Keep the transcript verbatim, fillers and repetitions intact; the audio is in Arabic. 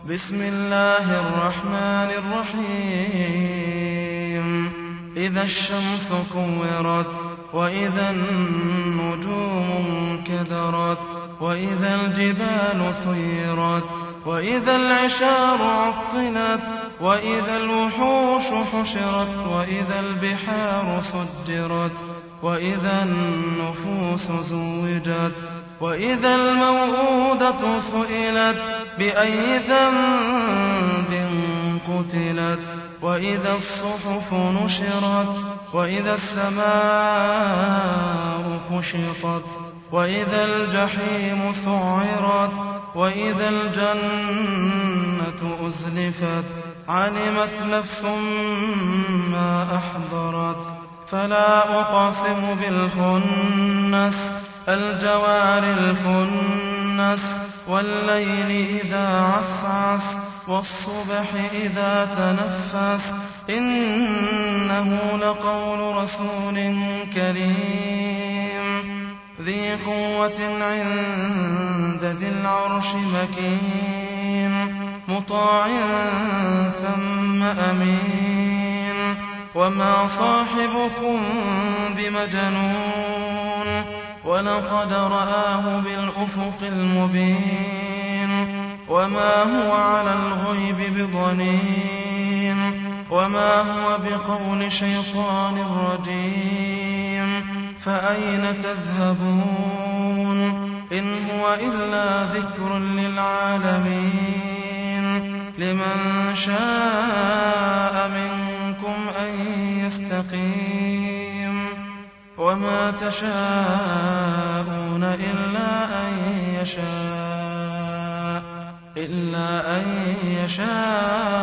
بسم الله الرحمن الرحيم إذا الشمس كورت وإذا النجوم انكدرت وإذا الجبال سيرت وإذا العشار عطلت وإذا الوحوش حشرت وإذا البحار سجرت وإذا النفوس زوجت وإذا الموءودة سئلت بأي ذنب قتلت وإذا الصحف نشرت وإذا السماء كشطت وإذا الجحيم سعرت وإذا الجنة أزلفت علمت نفس ما أحضرت فلا أقسم بالخنس الجوار الكنس والليل إذا عسعس والصبح إذا تنفس إنه لقول رسول كريم ذي قوة عند ذي العرش مكين مطاع ثم أمين وما صاحبكم بمجنون ولقد رآه بالأفق المبين وما هو على الغيب بضنين وما هو بقول شيطان رجيم فأين تذهبون إن هو إلا ذكر للعالمين لمن شاء منكم أن يستقيم وما تشاءون إلا أن يشاء إلا أن يشاء